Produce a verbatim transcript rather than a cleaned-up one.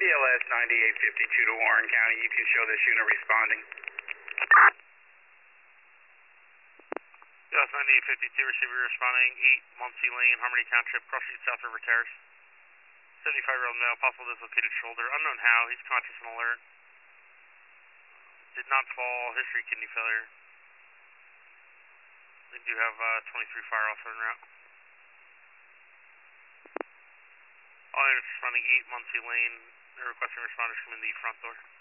B L S ninety-eight fifty-two to Warren County. You can show this unit responding. B L S ninety-eight fifty-two, receiver responding, eight Muncie Lane, Harmony Township, Cross Street, South River Terrace. seventy-five-year-old male, possible dislocated shoulder, unknown how, he's conscious and alert. Did not fall, history kidney failure. We do have uh, twenty-three fire officer en route. All units responding, eight Muncie Lane. They're requesting responders come in the front door.